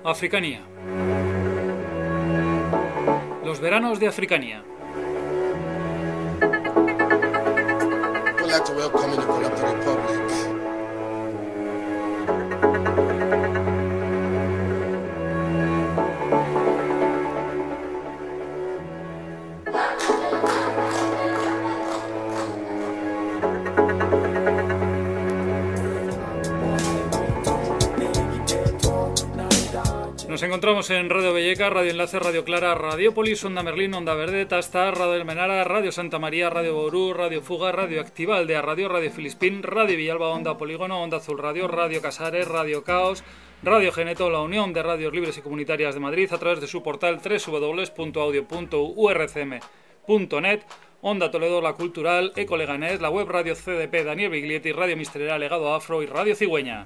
Africania. Los veranos de Africania. We'd like to welcome you to the Republic. Nos encontramos en Radio Belleca, Radio Enlace, Radio Clara, Radiopolis, Onda Merlín, Onda Verde, Tastar, Radio Almenara, Radio Santa María, Radio Ború, Radio Fuga, Radio Activa, Aldea Radio, Radio Filispín, Radio Villalba, Onda Polígono, Onda Azul Radio, Radio Casares, Radio Caos, Radio Geneto, la Unión de Radios Libres y Comunitarias de Madrid, a través de su portal www.audio.urcm.net, Onda Toledo, La Cultural, Eco Leganés, la web Radio CDP, Daniel Biglietti, Radio Misterera, Legado Afro y Radio Cigüeña.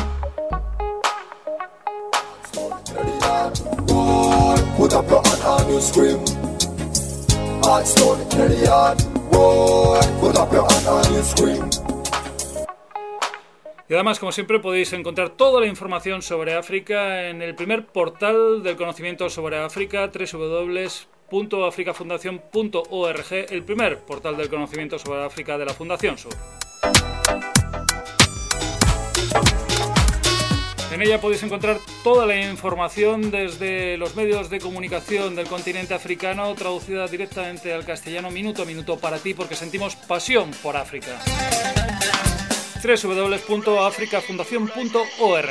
Put up your hand and you scream. Hardstone, carry on. Put up your hand and you scream. Y además, como siempre, podéis encontrar toda la información sobre África en el primer portal del conocimiento sobre África, www.africafundación.org, el primer portal del conocimiento sobre África de la Fundación Sur. En ella podéis encontrar toda la información desde los medios de comunicación del continente africano, traducida directamente al castellano minuto a minuto para ti, porque sentimos pasión por África. www.africafundación.org.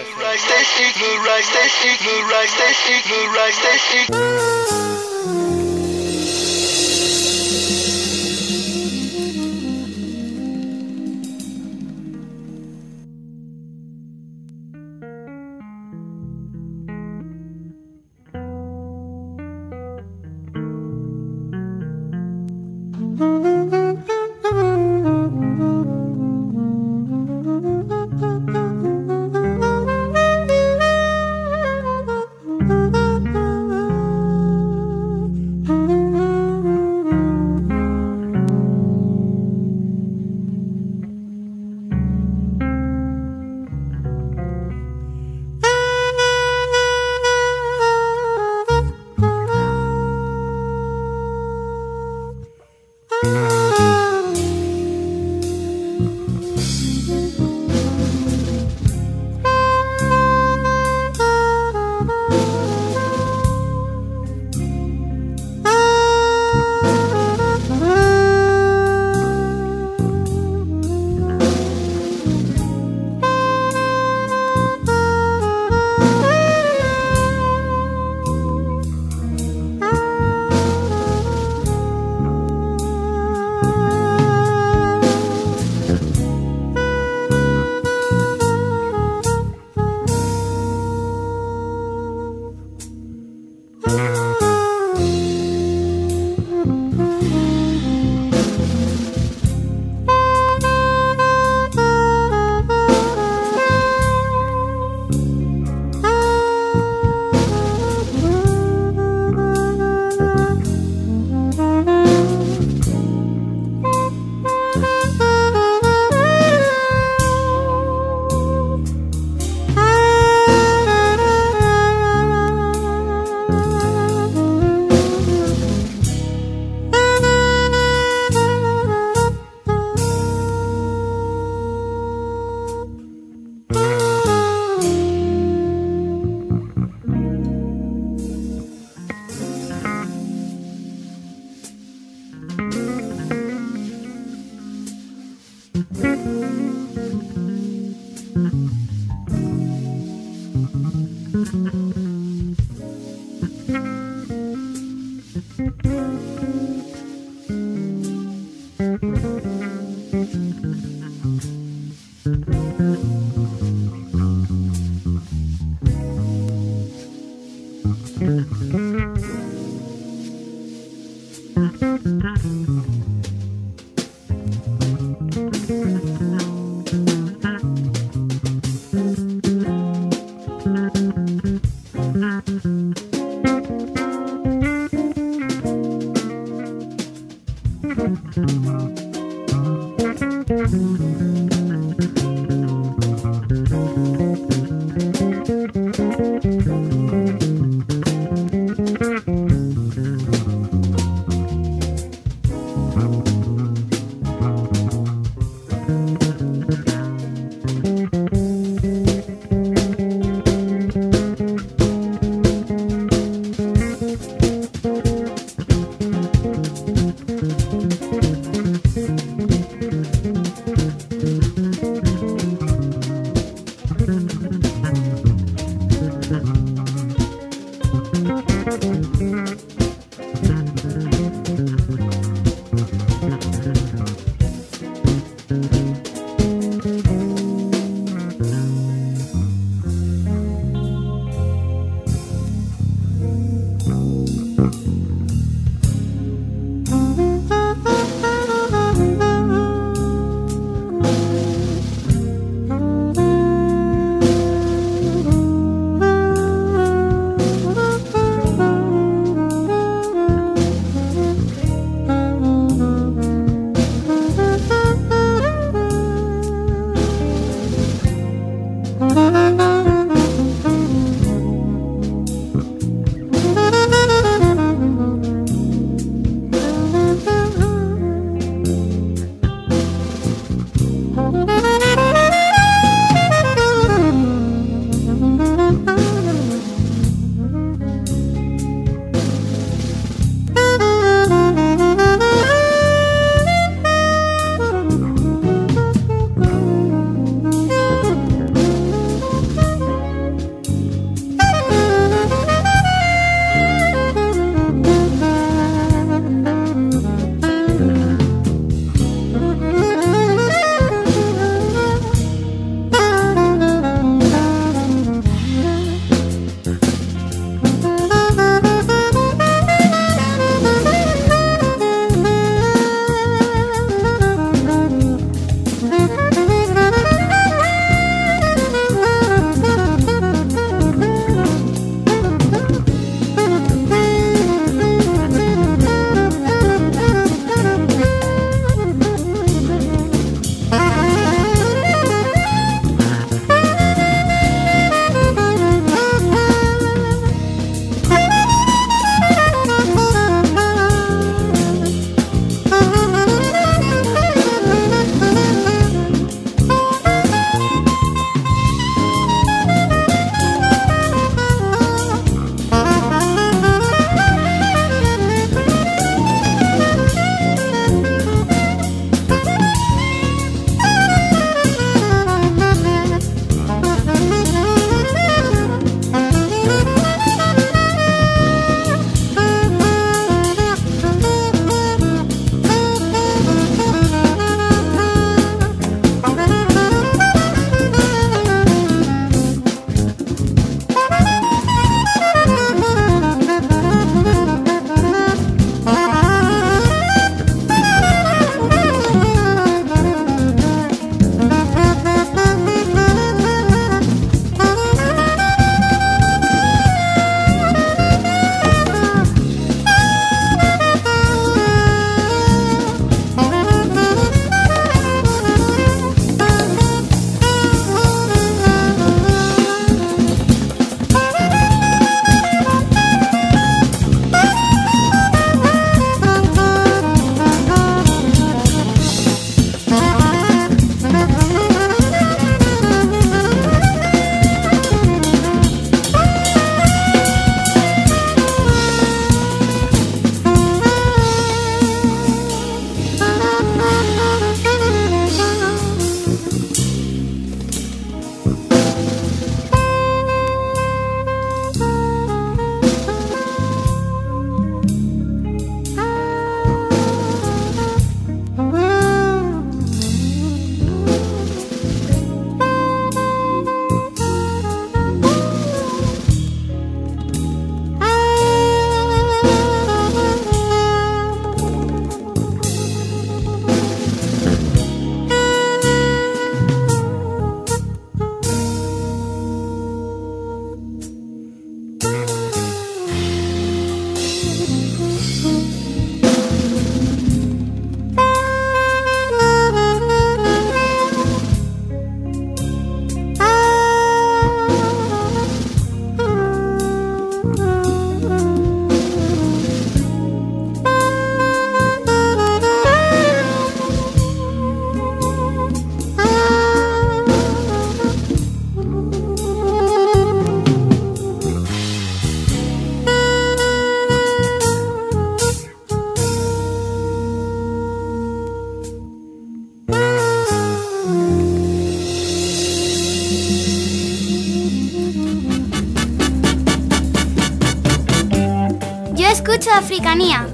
Yo escucho Africanía.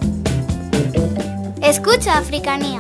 Escucho Africanía.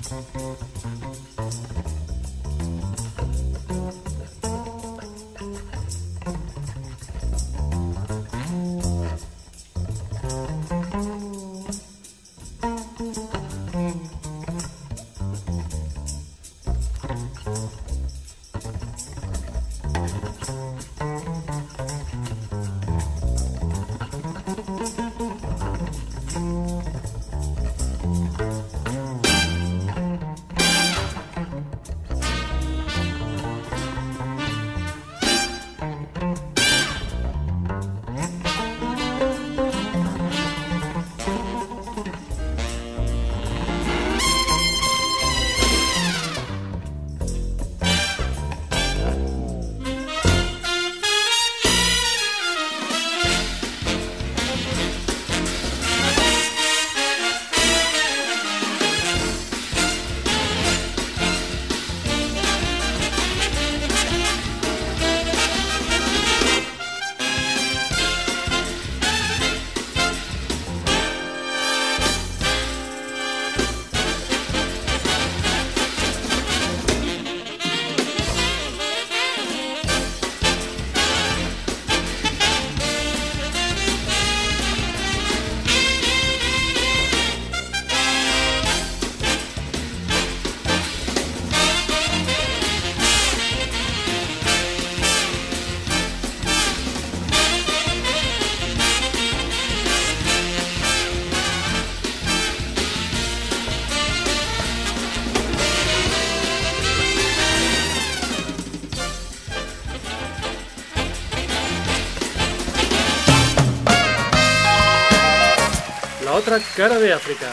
Otra cara de África,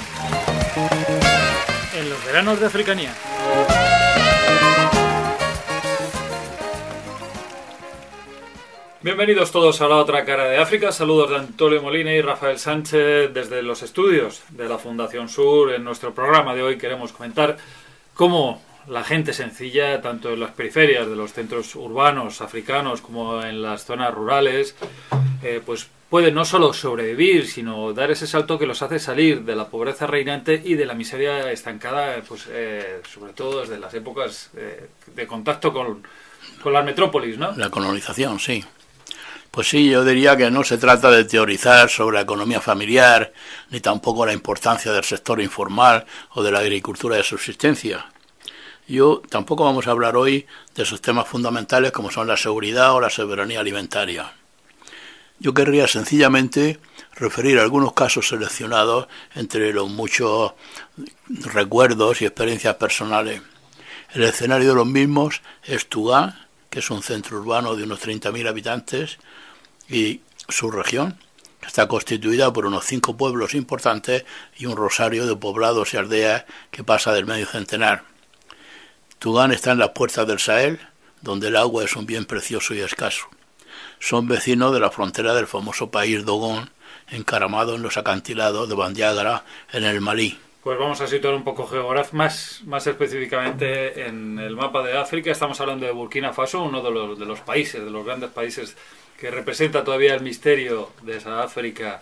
en los veranos de Africanía. Bienvenidos todos a la otra cara de África. Saludos de Antonio Molina y Rafael Sánchez desde los estudios de la Fundación Sur. En nuestro programa de hoy queremos comentar cómo la gente sencilla, tanto en las periferias de los centros urbanos africanos como en las zonas rurales, pues puede no solo sobrevivir, sino dar ese salto que los hace salir de la pobreza reinante y de la miseria estancada, pues sobre todo desde las épocas de contacto con las metrópolis, ¿no? La colonización, sí. Pues sí, yo diría que no se trata de teorizar sobre la economía familiar, ni tampoco la importancia del sector informal o de la agricultura de subsistencia. Tampoco vamos a hablar hoy de esos temas fundamentales como son la seguridad o la soberanía alimentaria. Yo querría sencillamente referir algunos casos seleccionados entre los muchos recuerdos y experiencias personales. El escenario de los mismos es Tougan, que es un centro urbano de unos 30.000 habitantes, y su región, que está constituida por unos 5 pueblos importantes y un rosario de poblados y aldeas que pasa del medio centenar. Tougan está en las puertas del Sahel, donde el agua es un bien precioso y escaso. Son vecinos de la frontera del famoso país Dogon, encaramado en los acantilados de Bandiagara, en el Malí. Pues vamos a situar un poco más específicamente en el mapa de África. Estamos hablando de Burkina Faso, uno de los países, de los grandes países que representa todavía el misterio de esa África,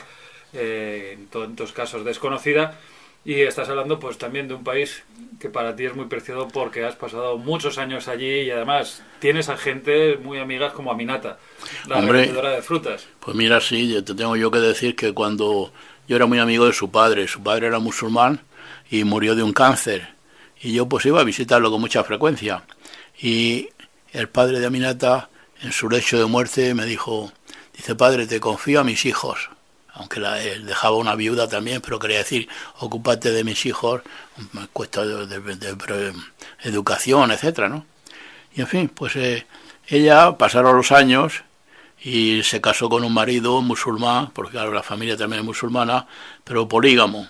en tantos casos desconocida. Y estás hablando pues también de un país que para ti es muy preciado porque has pasado muchos años allí y además tienes a gente muy amigas como Aminata, la revendedora de frutas. Pues mira, sí, te tengo yo que decir que cuando yo era muy amigo de su padre era musulmán y murió de un cáncer. Y yo pues iba a visitarlo con mucha frecuencia. Y el padre de Aminata, en su lecho de muerte, me dice, padre, te confío a mis hijos. Aunque él dejaba una viuda también, pero quería decir, ocúpate de mis hijos, cuesta de educación, etcétera, ¿no? Y en fin, pues ella pasaron los años y se casó con un marido musulmán, porque claro, la familia también es musulmana, pero polígamo.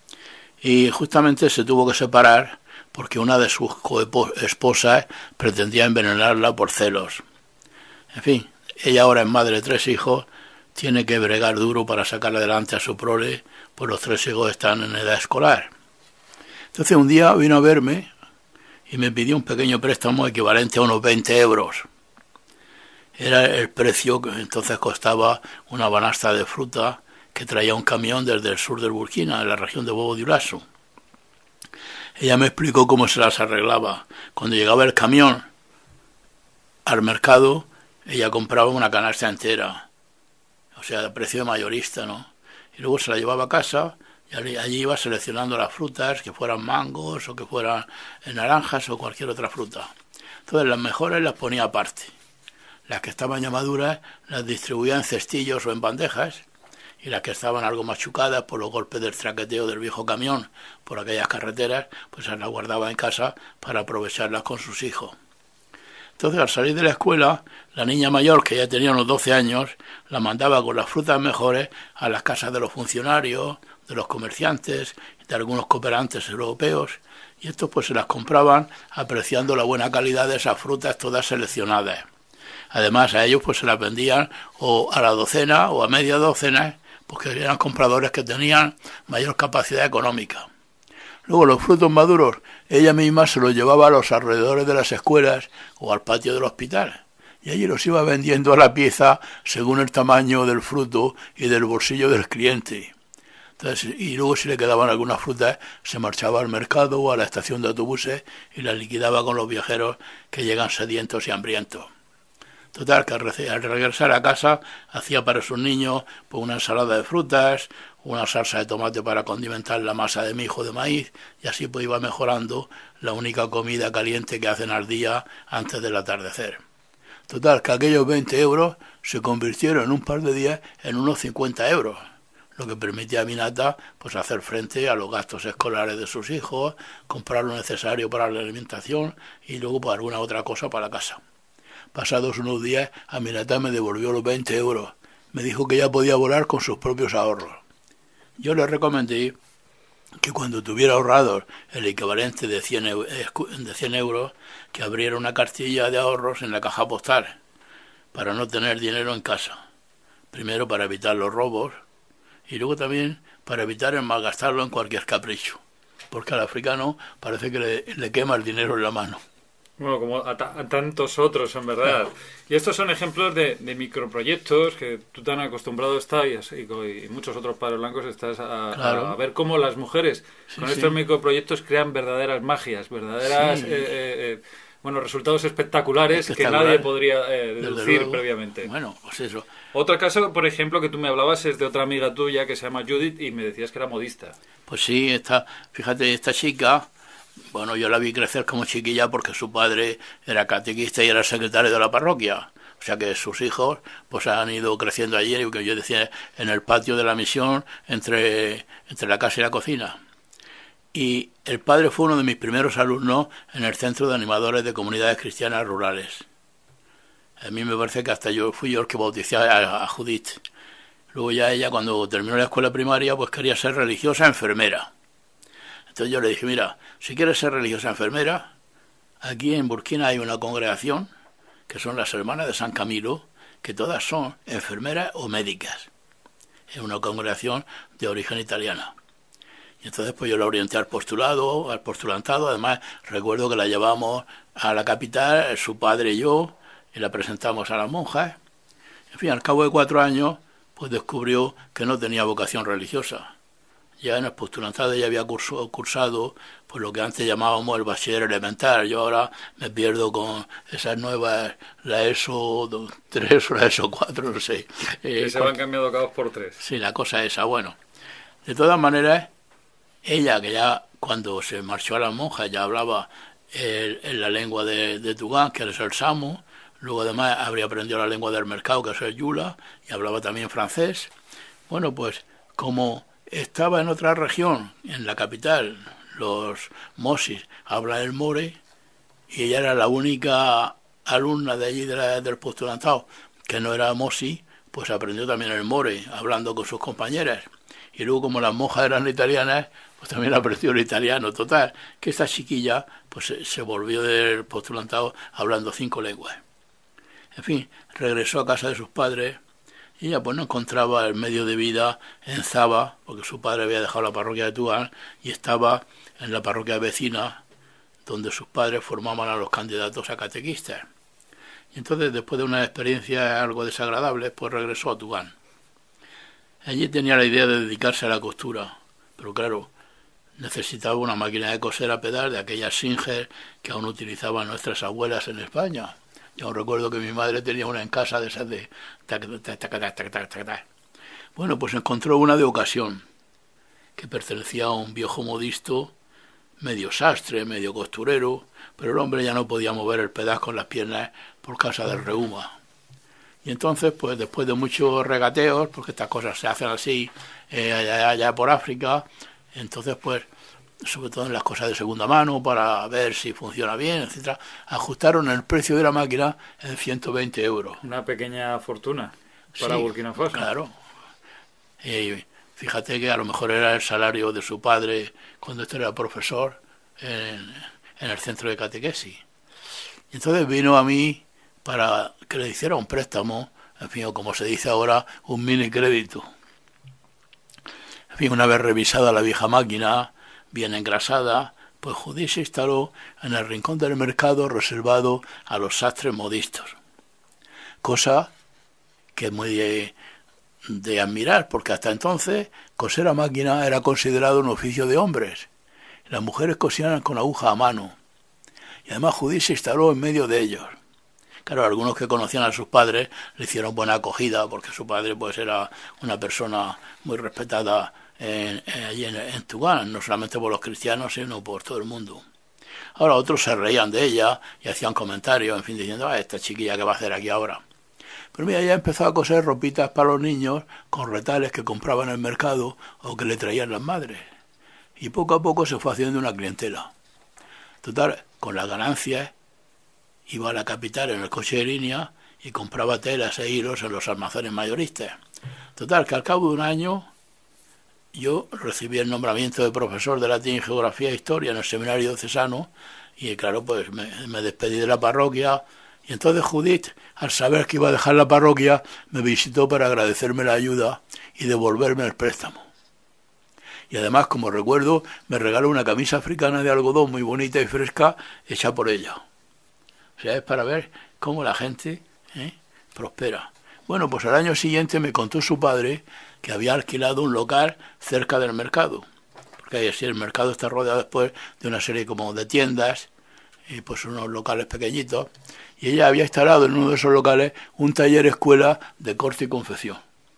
Y justamente se tuvo que separar porque una de sus esposas pretendía envenenarla por celos. En fin, ella ahora es madre de 3 hijos, tiene que bregar duro para sacar adelante a su prole, pues los 3 hijos están en edad escolar. Entonces un día vino a verme y me pidió un pequeño préstamo equivalente a unos 20 euros. Era el precio que entonces costaba una banasta de fruta que traía un camión desde el sur del Burkina, en la región de Bobo-Dioulasso. ella me explicó cómo se las arreglaba. Cuando llegaba el camión al mercado, ella compraba una canasta entera, o sea, a precio de mayorista, ¿no? Y luego se la llevaba a casa y allí iba seleccionando las frutas, que fueran mangos o que fueran naranjas o cualquier otra fruta. Entonces las mejores las ponía aparte. Las que estaban ya maduras las distribuía en cestillos o en bandejas, y las que estaban algo machucadas por los golpes del traqueteo del viejo camión por aquellas carreteras, pues las guardaba en casa para aprovecharlas con sus hijos. Entonces, al salir de la escuela, la niña mayor, que ya tenía unos 12 años, la mandaba con las frutas mejores a las casas de los funcionarios, de los comerciantes, de algunos cooperantes europeos, y estos pues se las compraban apreciando la buena calidad de esas frutas todas seleccionadas. Además, a ellos pues se las vendían o a la docena o a media docena, porque eran compradores que tenían mayor capacidad económica. Luego los frutos maduros, ella misma se los llevaba a los alrededores de las escuelas o al patio del hospital, y allí los iba vendiendo a la pieza según el tamaño del fruto y del bolsillo del cliente. Entonces, y luego si le quedaban algunas frutas, se marchaba al mercado o a la estación de autobuses y las liquidaba con los viajeros que llegan sedientos y hambrientos. Total, que al regresar a casa hacía para sus niños pues una ensalada de frutas, una salsa de tomate para condimentar la masa de mijo de maíz, y así pues iba mejorando la única comida caliente que hacen al día antes del atardecer. Total, que aquellos 20 euros se convirtieron en un par de días en unos 50 euros, lo que permitía a Aminata pues hacer frente a los gastos escolares de sus hijos, comprar lo necesario para la alimentación y luego pues alguna otra cosa para la casa. Pasados unos días, Aminata me devolvió los 20 euros. Me dijo que ya podía volar con sus propios ahorros. Yo le recomendé que cuando tuviera ahorrados el equivalente de 100 euros, que abriera una cartilla de ahorros en la caja postal, para no tener dinero en casa. Primero para evitar los robos, y luego también para evitar el malgastarlo en cualquier capricho, porque al africano parece que le quema el dinero en la mano. Bueno, como a tantos otros, en verdad. Claro. Y estos son ejemplos de microproyectos que tú tan acostumbrado estás y muchos otros padres blancos estás claro. a ver cómo las mujeres con estos microproyectos crean verdaderas magias, verdaderas resultados espectaculares que nadie podría deducir previamente. Bueno, pues eso. Otro caso, por ejemplo, que tú me hablabas es de otra amiga tuya que se llama Judith y me decías que era modista. Pues sí, fíjate, esta chica... Bueno, yo la vi crecer como chiquilla porque su padre era catequista y era secretario de la parroquia. O sea que sus hijos pues han ido creciendo allí, que yo decía, en el patio de la misión, entre la casa y la cocina. Y el padre fue uno de mis primeros alumnos en el Centro de Animadores de Comunidades Cristianas Rurales. A mí me parece que hasta fui yo el que bauticé a Judith. Luego ya ella, cuando terminó la escuela primaria, pues quería ser religiosa enfermera. Entonces yo le dije, mira, si quieres ser religiosa enfermera, aquí en Burkina hay una congregación, que son las Hermanas de San Camilo, que todas son enfermeras o médicas. Es una congregación de origen italiana. Y entonces pues yo la orienté al postulantado, además recuerdo que la llevamos a la capital, su padre y yo, y la presentamos a las monjas. En fin, al cabo de 4 años, pues descubrió que no tenía vocación religiosa. Ya en el postulantado ella había cursado pues lo que antes llamábamos el bachiller elemental. Yo ahora me pierdo con esas nuevas, la ESO 3 o la ESO 4, no sé. Que se van cambiando cada 2 por 3. Sí, la cosa esa. Bueno, de todas maneras, ella que ya cuando se marchó a las monjas ya hablaba en la lengua de Tugán, que es el Samo. Luego además habría aprendido la lengua del mercado, que es el Yula, y hablaba también francés. Bueno, pues como... estaba en otra región, en la capital, los Mosis hablan el more, y ella era la única alumna de allí del postulantado que no era Mosi, pues aprendió también el more, hablando con sus compañeras. Y luego, como las monjas eran italianas, pues también aprendió el italiano. Total, que esta chiquilla pues se volvió del postulantado hablando 5 lenguas. En fin, regresó a casa de sus padres. Y ella pues no encontraba el medio de vida en Zaba, porque su padre había dejado la parroquia de Tugán y estaba en la parroquia vecina, donde sus padres formaban a los candidatos a catequistas. Y entonces, después de una experiencia algo desagradable, pues regresó a Tugán. Allí tenía la idea de dedicarse a la costura, pero claro, necesitaba una máquina de coser a pedal de aquellas Singer que aún utilizaban nuestras abuelas en España. Yo recuerdo que mi madre tenía una en casa de esas de tac, tac, tac, tac, tac, tac, tac, tac. Bueno, pues encontró una de ocasión que pertenecía a un viejo modisto, medio sastre, medio costurero, pero el hombre ya no podía mover el pedal con las piernas por causa del reuma. Y entonces, pues después de muchos regateos, porque estas cosas se hacen así allá por África, entonces pues, sobre todo en las cosas de segunda mano, para ver si funciona bien, etcétera, ajustaron el precio de la máquina en 120 euros. Una pequeña fortuna para Sí, Burkina Faso. Claro. Fíjate que a lo mejor era el salario de su padre cuando este era profesor en el centro de catequesis. Y entonces vino a mí para que le hiciera un préstamo, en fin, o como se dice ahora, un mini crédito. En fin, una vez revisada la vieja máquina, bien engrasada, pues Judith se instaló en el rincón del mercado reservado a los sastres modistos. Cosa que es muy de admirar, porque hasta entonces coser a máquina era considerado un oficio de hombres. Las mujeres cosían con aguja a mano. Y además Judith se instaló en medio de ellos. Claro, algunos que conocían a sus padres le hicieron buena acogida, porque su padre pues era una persona muy respetada allí en Tugán, no solamente por los cristianos, sino por todo el mundo. Ahora otros se reían de ella y hacían comentarios, en fin, diciendo, esta chiquilla, ¿qué va a hacer aquí ahora? Pero mira, ella empezó a coser ropitas para los niños con retales que compraban en el mercado o que le traían las madres. Y poco a poco se fue haciendo una clientela. Total, con las ganancias iba a la capital en el coche de línea y compraba telas e hilos en los almacenes mayoristas. Total, que al cabo de un año yo recibí el nombramiento de profesor de latín, geografía e historia en el seminario diocesano y claro, pues me despedí de la parroquia y entonces Judith, al saber que iba a dejar la parroquia, me visitó para agradecerme la ayuda y devolverme el préstamo. Y además, como recuerdo, me regaló una camisa africana de algodón muy bonita y fresca hecha por ella. O sea, es para ver cómo la gente prospera. Bueno, pues al año siguiente me contó su padre que había alquilado un local cerca del mercado. Porque ahí sí, el mercado está rodeado después de una serie como de tiendas, y pues unos locales pequeñitos. Y ella había instalado en uno de esos locales un taller escuela de corte y confección.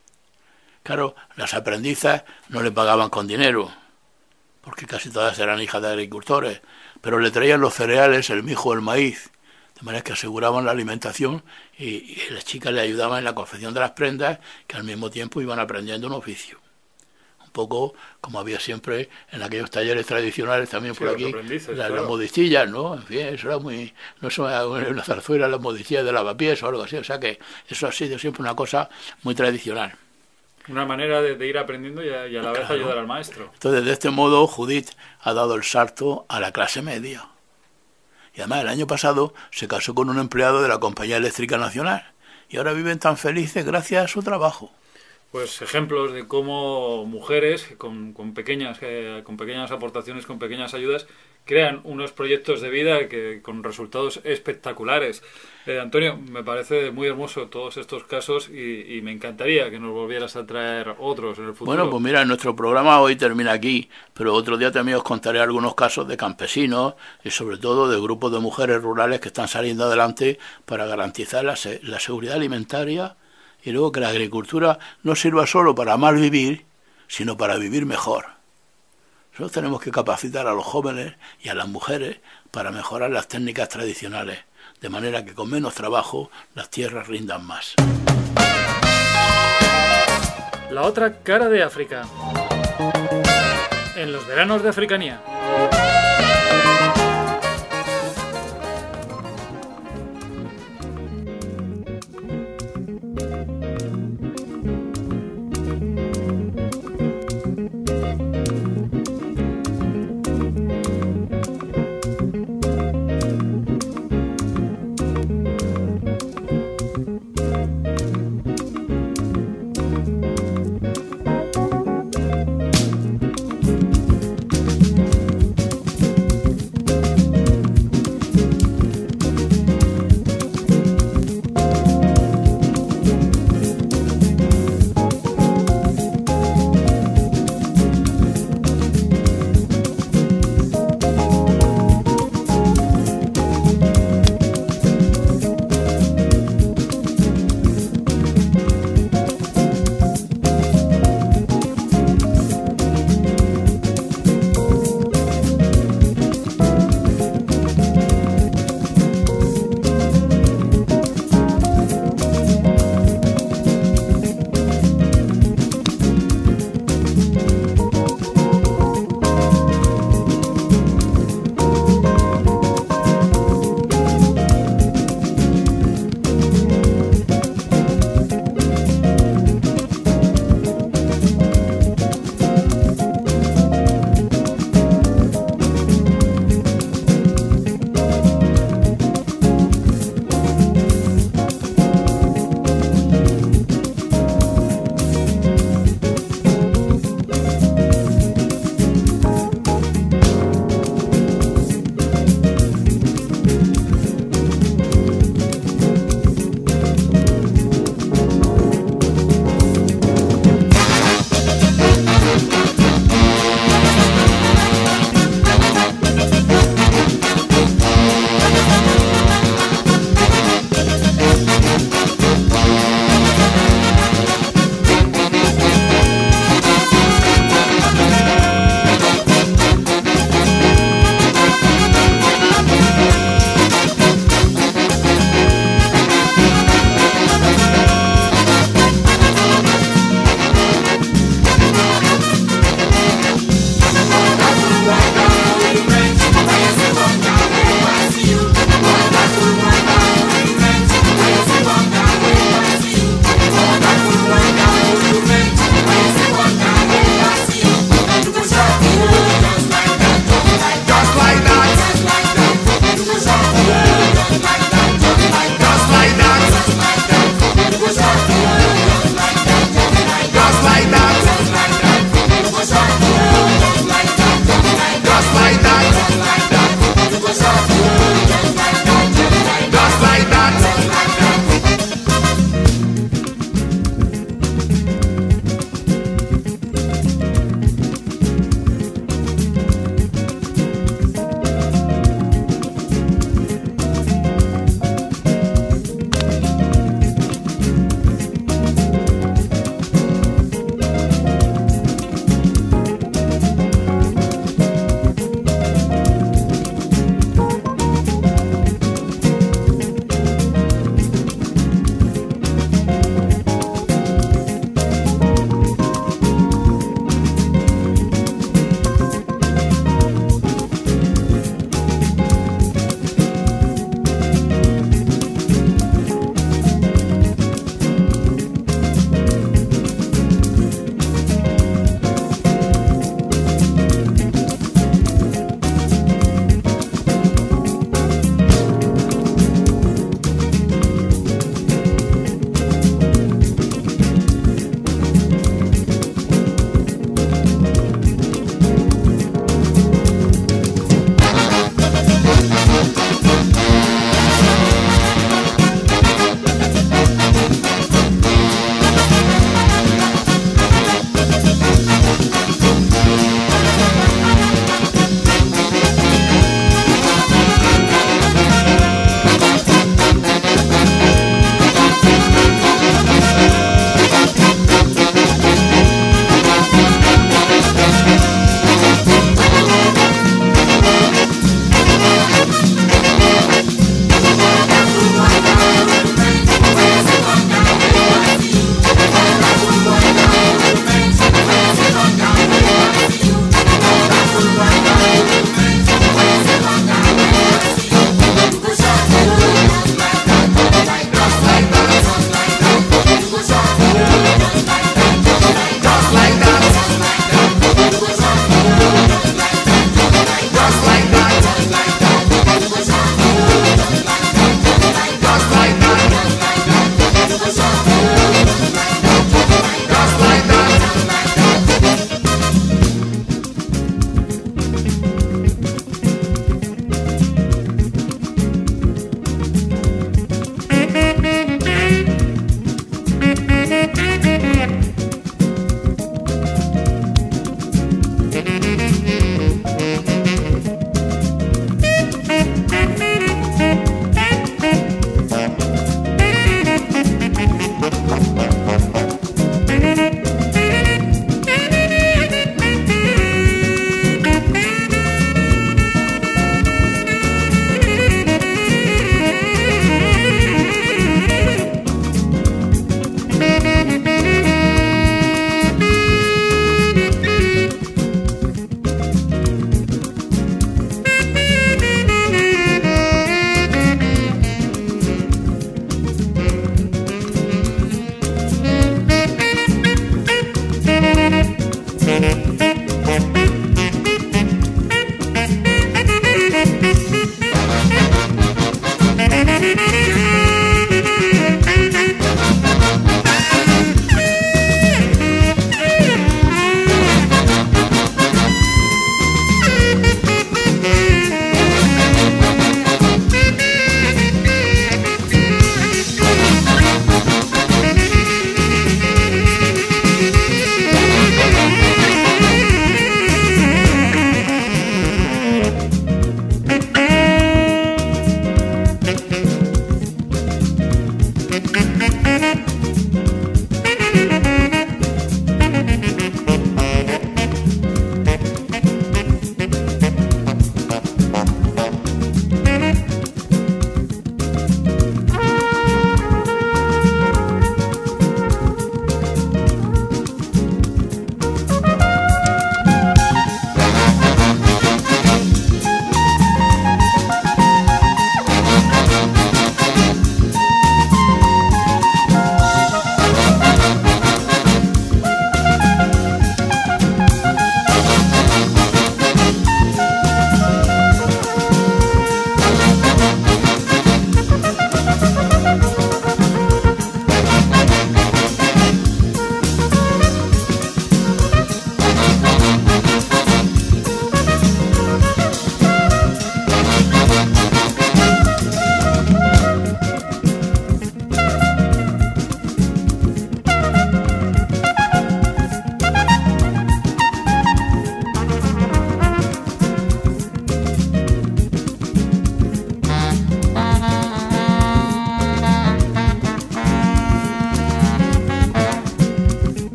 Claro, las aprendizas no le pagaban con dinero, porque casi todas eran hijas de agricultores, pero le traían los cereales, el mijo, el maíz, de manera que aseguraban la alimentación y las chicas le ayudaban en la confección de las prendas, que al mismo tiempo iban aprendiendo un oficio. Un poco como había siempre en aquellos talleres tradicionales también sí, por aquí, las modistillas, ¿no? En fin, eso era muy... No son una zarzuela, las modistillas de lavapiés o algo así, o sea que eso ha sido siempre una cosa muy tradicional. Una manera de ir aprendiendo y a la vez ayudar al maestro. Entonces, de este modo, Judith ha dado el salto a la clase media. Y además, el año pasado se casó con un empleado de la Compañía Eléctrica Nacional. Y ahora viven tan felices gracias a su trabajo. Pues ejemplos de cómo mujeres con pequeñas aportaciones, con pequeñas ayudas, crean unos proyectos de vida que con resultados espectaculares. Antonio, me parece muy hermoso todos estos casos y me encantaría que nos volvieras a traer otros en el futuro. Bueno, pues mira, nuestro programa hoy termina aquí, pero otro día también os contaré algunos casos de campesinos y sobre todo de grupos de mujeres rurales que están saliendo adelante para garantizar la seguridad alimentaria y luego que la agricultura no sirva solo para mal vivir, sino para vivir mejor. Nosotros tenemos que capacitar a los jóvenes y a las mujeres para mejorar las técnicas tradicionales, de manera que con menos trabajo las tierras rindan más. La otra cara de África. En los veranos de Africanía.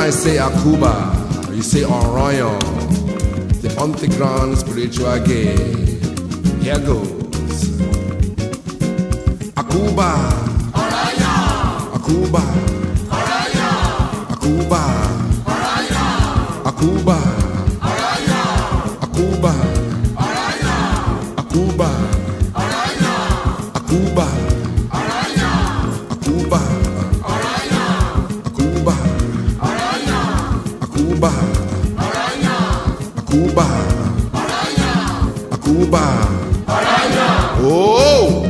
I say Akuba, you say Orion, the underground spiritual game. Here goes. Akuba, Orion, Akuba, Orion, Akuba, Orion, Akuba, Orion, Akuba, Orion, Akuba, Orion, Akuba, Orion, Akuba, Orion, Akuba, Orion, Akuba, Akuba, Akuba, oh!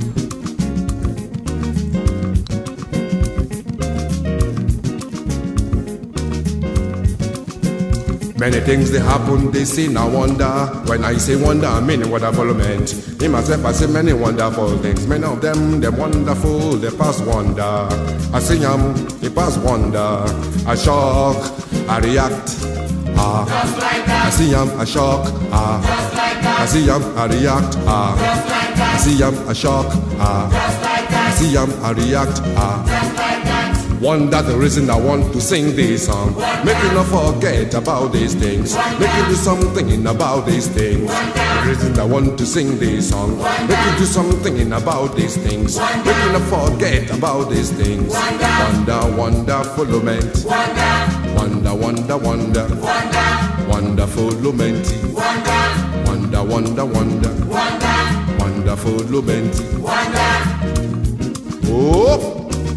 Many things they happen, they say now wonder. When I say wonder, I mean what I follow meant. In myself, I say many wonderful things. Many of them, they're wonderful, they pass wonder. I say they pass wonder. I shock, I react. Just like that. I see I shock. Just like that. I see I react. Just like that. I see I shock. Just like that. I see I react. Just like that. Wonder the reason I want to sing this song. Wonder. Make you not forget about these things. Wonder. Make you do something about these things. Wonder. The reason I want to sing this song. Wonder. Make you do something about these things. Wonder. Make you not forget about these things. Wonder, wonderful moment. Wonder, wonder, wonder. Wonderful moment. Wonder, wonder, wonder. Wonderful moment. Oh.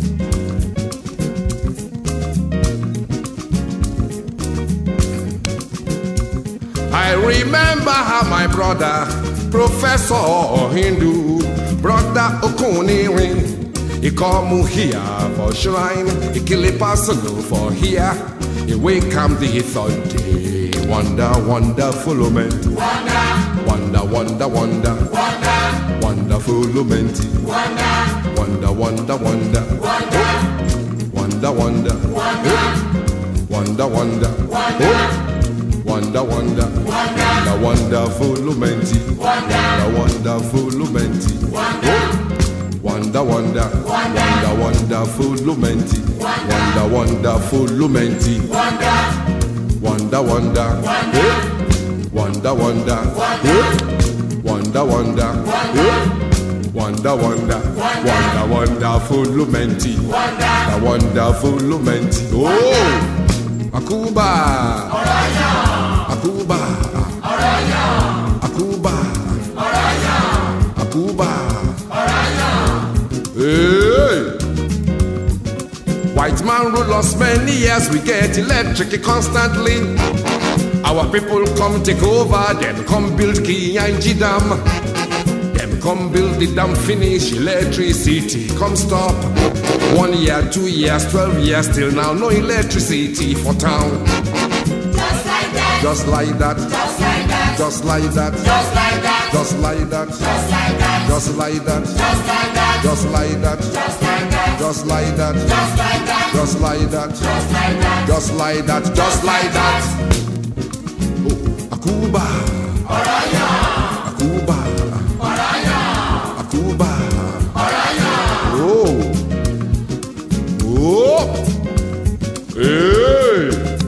I remember how my brother, Professor Hindu, brother Okonirin, he come here for shrine, he kill a person for here, he wake up the third day. Wonder, wonderful moment. Wonder, wonder, wonder. Wonderful moment. Wonder, wonder, wonder. Wonder, wonder. Wonder, wonder. Wonder, wonder, wonder, wonderful moment, wonder, wonderful moment, wonder, wonder, wonder, wonderful moment, wonder, wonderful moment, wonder, wonder, wonder, wonder, wonder, wonder, wonder, wonder, wonderful moment, wonderful moment, oh. Akuba, Akuba, Akuba, Akuba, hey! White man rule us many years, we get electric constantly. Our people come take over, them come build Kiyanji Dam. Them come build the dam, finish electricity, come stop. 1 year, 2 years, 12 years, till now no electricity for town. Just like that. Just like that. Just like that. Just like that. Just like that. Just like that. Just like that. Just like that. Just like that. Just like that. Just like that. Just like that. Oh, Akuba. Akuba. Akuba. Oh. Oh. Hey.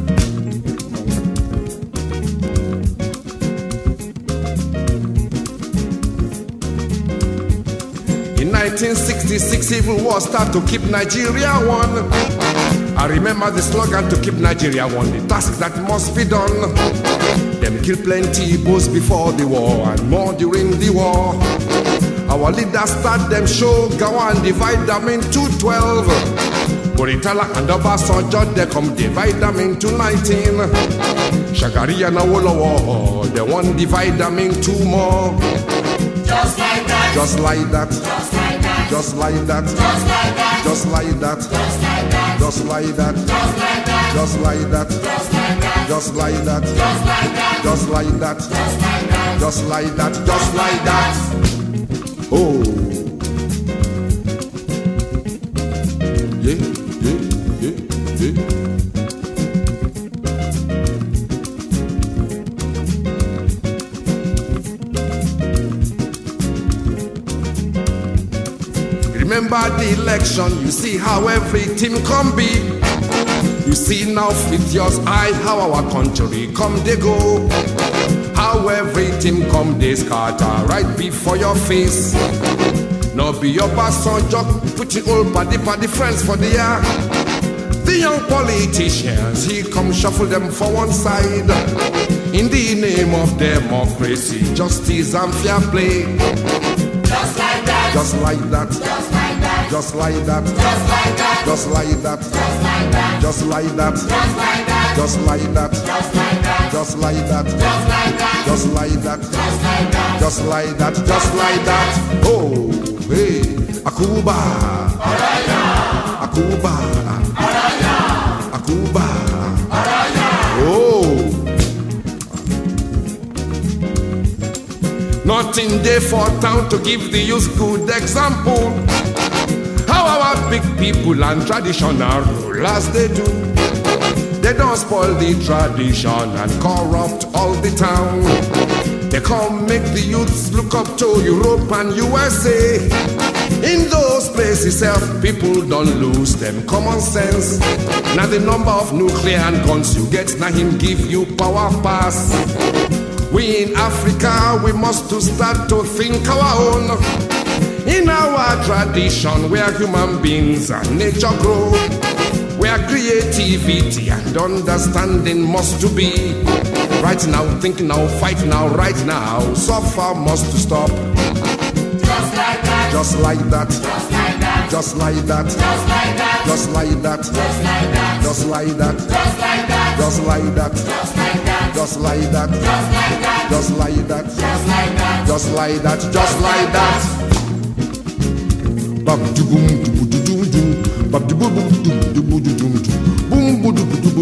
In 1966, civil war started to keep Nigeria one. I remember the slogan to keep Nigeria one, the task that must be done. Them kill plenty Igbos before the war and more during the war. Our leaders start them show, go and divide them into 12. Buritala and Obasanjo, they come divide them into 19. Shagari and Awolowo, they want divide them into more. Just like that. Just like that. Just like that. Just like that. Just like that. Just like that. Just like that. Just like that. Just like that. Just like that. Just like that. Just like that. Oh. Yeah, yeah, yeah, yeah. Remember the election, you see how everything can be. You see now with your eye how our country come they go, how every team come they scatter right before your face. Now be your person jock, putting all party friends for the year. The young politicians, he come shuffle them for one side. In the name of democracy, justice and fair play. Just like that. Just like that. Just like that. Just like that. Just like that. Just like that. Just like that. Just like that. Just like that. Just like that. Just like that. Just like that. Oh, hey, Akuba. Akuba. Akuba. Oh. Nothing there for town to give the youth good example. How our big people and traditional rulers they do. They don't spoil the tradition and corrupt all the town. They come make the youths look up to Europe and USA. In those places, people don't lose them common sense. Now the number of nuclear and guns you get, now him give you power pass. We in Africa, we must to start to think our own. In our tradition, where human beings and nature grow, where creativity and understanding must to be. Right now, think now, fight now, right now, suffer must to stop. Just like that. Just like that. Just like that. Just like that. Just like that. Just like that. Just like that. Just like that. Just like that. Bam boom boom boom bam boom boom boom boom boom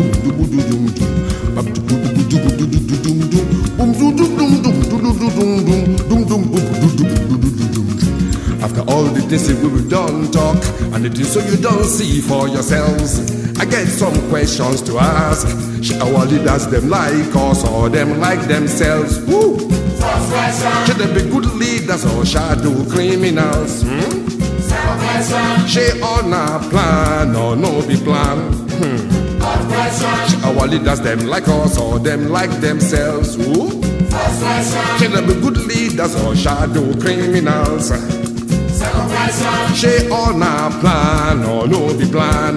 After all the things we will done talk and the things so you don't see for yourselves, I get some questions to ask. Should our leaders them like us or them like themselves? Woo! Should they be good leaders or shadow criminals? Should on a plan or no be plan? Should our leaders them like us or them like themselves? Woo! Should they be good leaders or shadow criminals? She on a plan or no be plan.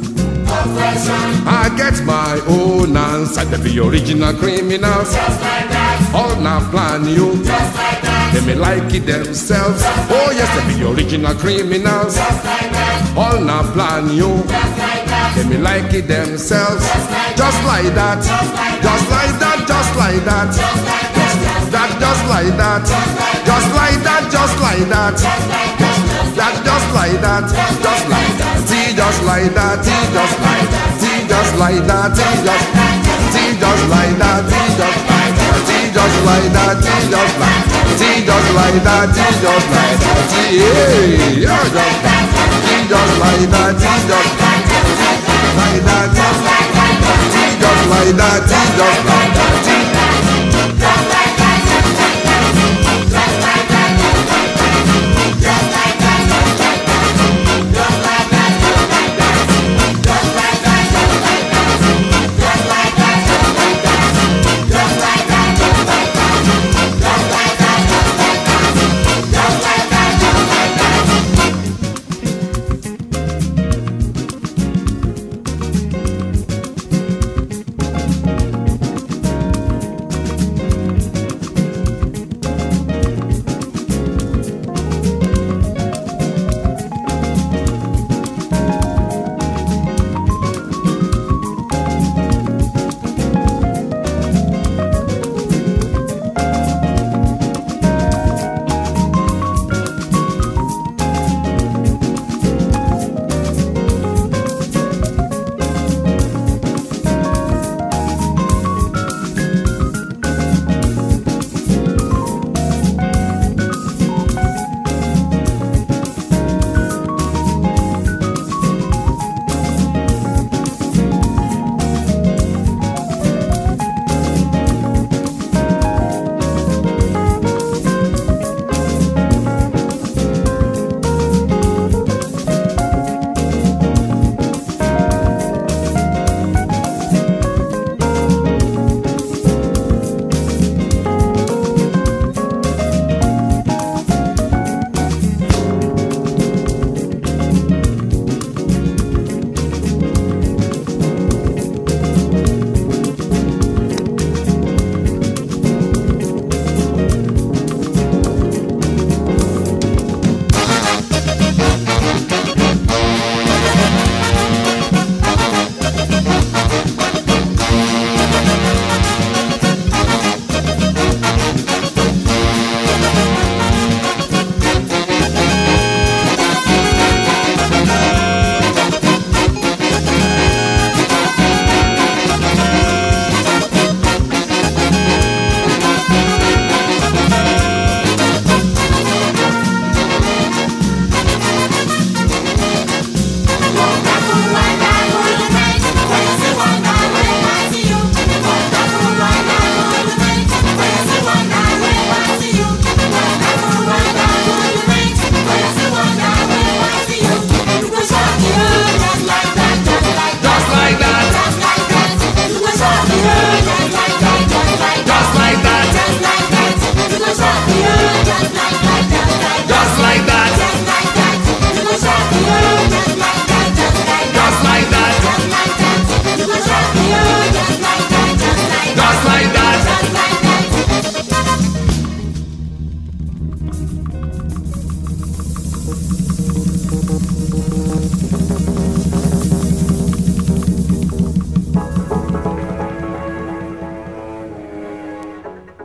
I get my own answer. They be original criminals. All na plan you. They may like it themselves. Oh yes, they be original criminals. All na plan you. They may like it themselves. Just like that. Just like that. Just like that. Just like that. Just like that. Just like that. That just like that, just like that, see just like that, see just like that, see just like that, see just like that, see just like that, see just like that, see just like that, see just like that, see just like that, see just like that, see just like that, see just like that, see just like that, see.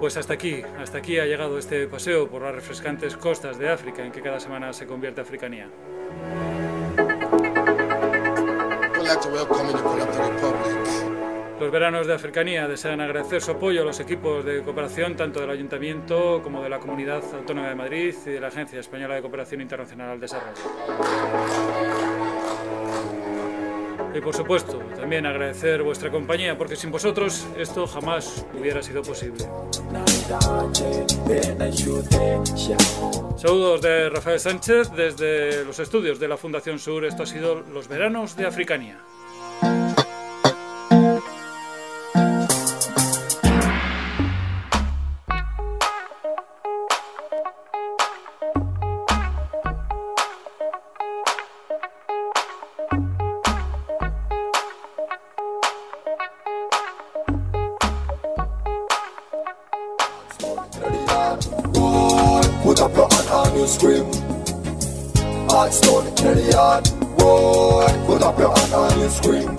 pues hasta aquí ha llegado este paseo por las refrescantes costas de África en que cada semana se convierte Africanía. Los veranos de Africanía desean agradecer su apoyo a los equipos de cooperación tanto del Ayuntamiento como de la Comunidad Autónoma de Madrid y de la Agencia Española de Cooperación Internacional al Desarrollo. Y por supuesto, también agradecer vuestra compañía, porque sin vosotros esto jamás hubiera sido posible. Saludos de Rafael Sánchez desde los estudios de la Fundación Sur. Esto ha sido Los Veranos de Africanía. Put up your hand and you scream. Hard stone, carry on. Boy, put up your hand and you scream.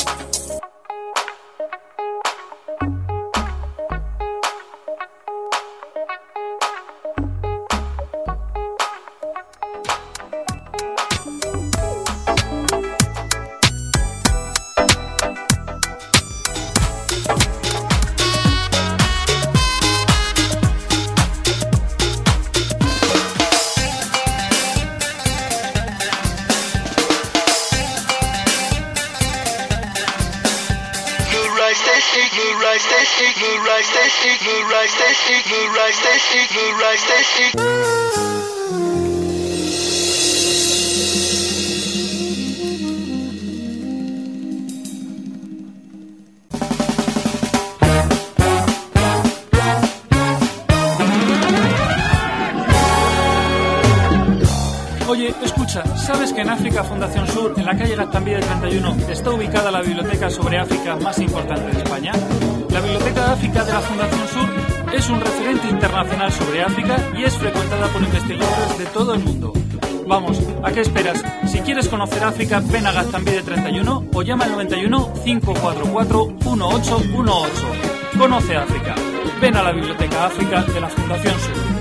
Oye, escucha, ¿sabes que en África Fundación Sur, en la calle Gaztambide 31, está ubicada la biblioteca sobre África más importante de España? La Biblioteca de África de la Fundación Sur es un referente internacional sobre África y es frecuentada por investigadores de todo el mundo. Vamos, ¿a qué esperas? Si quieres conocer África, ven a Gaztambide 31 o llama al 91 544 1818. Conoce África. Ven a la Biblioteca África de la Fundación Sur.